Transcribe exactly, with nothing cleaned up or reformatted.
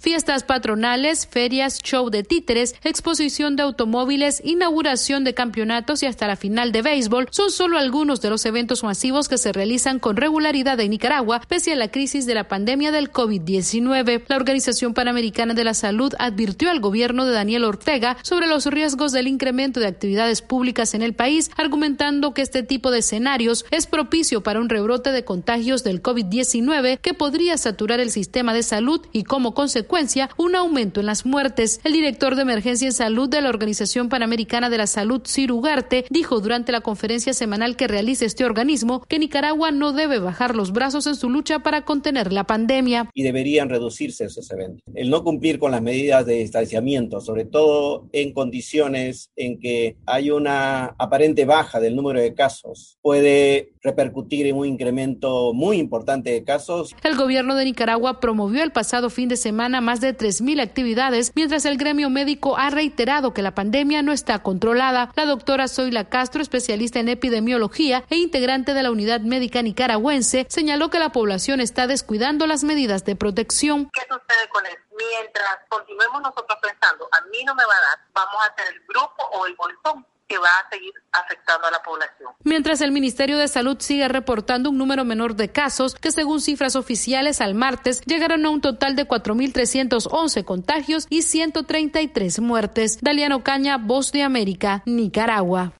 Fiestas patronales, ferias, show de títeres, exposición de automóviles, inauguración de campeonatos y hasta la final de béisbol son solo algunos de los eventos masivos que se realizan con regularidad en Nicaragua pese a la crisis de la pandemia del COVID diecinueve. La Organización Panamericana de la Salud advirtió al gobierno de Daniel Ortega sobre los riesgos del incremento de actividades públicas en el país, argumentando que este tipo de escenarios es propicio para un rebrote de contagios del COVID diecinueve que podría saturar el sistema de salud y, como consecuencia, un aumento en las muertes. El director de emergencia en salud de la Organización Panamericana de la Salud, Ciro Ugarte, dijo durante la conferencia semanal que realiza este organismo que Nicaragua no debe bajar los brazos en su lucha para contener la pandemia. Y deberían reducirse esos eventos. El no cumplir con las medidas de distanciamiento, sobre todo en condiciones en que hay una aparente baja del número de casos, puede repercutir en un incremento muy importante de casos. El gobierno de Nicaragua promovió el pasado fin de semana más de tres mil actividades, mientras el gremio médico ha reiterado que la pandemia no está controlada. La doctora Zoila Castro, especialista en epidemiología e integrante de la Unidad Médica Nicaragüense, señaló que la población está descuidando las medidas de protección. ¿Qué sucede con eso? Mientras continuemos nosotros pensando, a mí no me va a dar, vamos a hacer el grupo o el bolsón que va a seguir afectando a la población. Mientras el Ministerio de Salud sigue reportando un número menor de casos que, según cifras oficiales, al martes llegaron a un total de cuatro mil trescientos once contagios y ciento treinta y tres muertes. Daliano Caña, Voz de América, Nicaragua.